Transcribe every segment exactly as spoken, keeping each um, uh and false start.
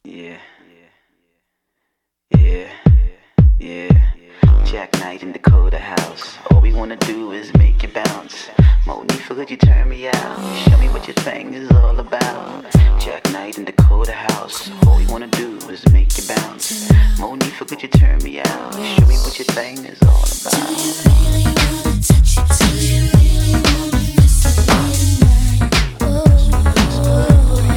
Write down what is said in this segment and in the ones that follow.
Yeah, yeah, yeah. Jack Knight in Dakota House. All we wanna do is make you bounce. Monifa, could you turn me out? Show me what your thing is all about. Jack Knight in Dakota House. All we wanna do is make you bounce. Monifa, could you turn me out? Show me what your thing is all about. Do you really wanna touch it? Do you really wanna mess with me tonight? Oh, oh, oh.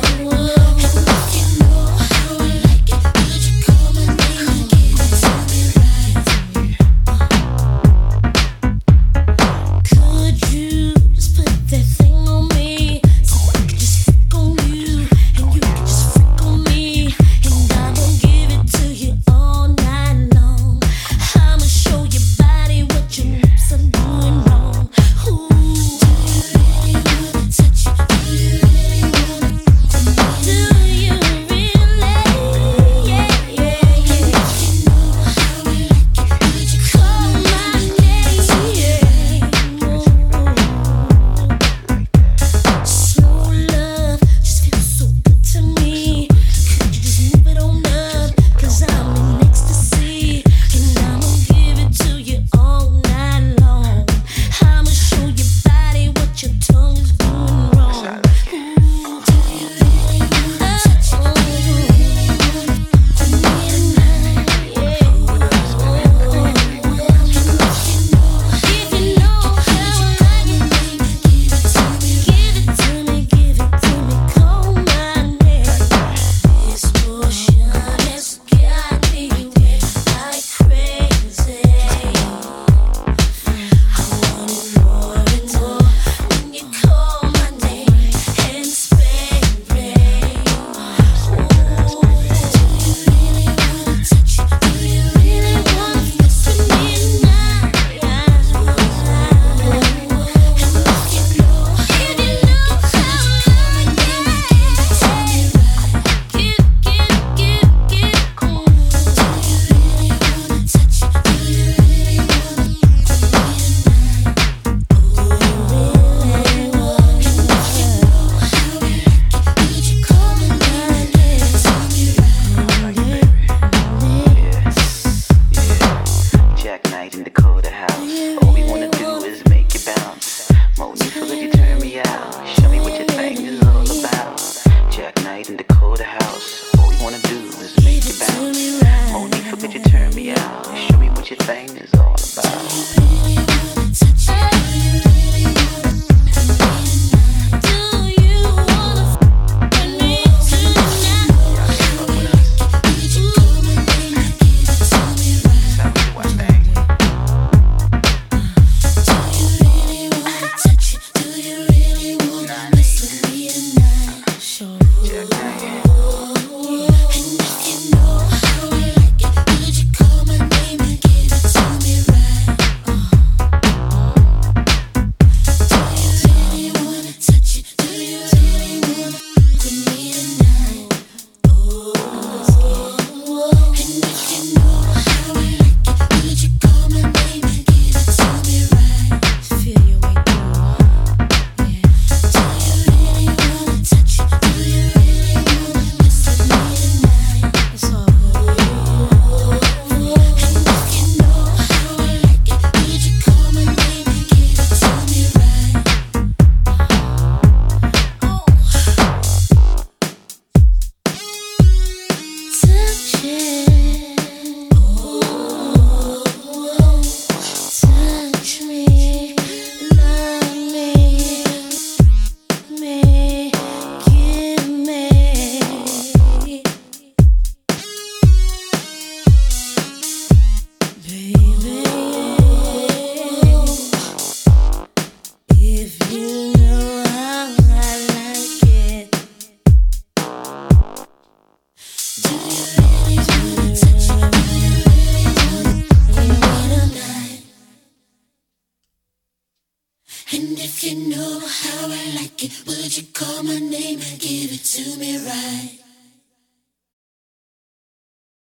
And if you know how I like it, would you call my name and give it to me right?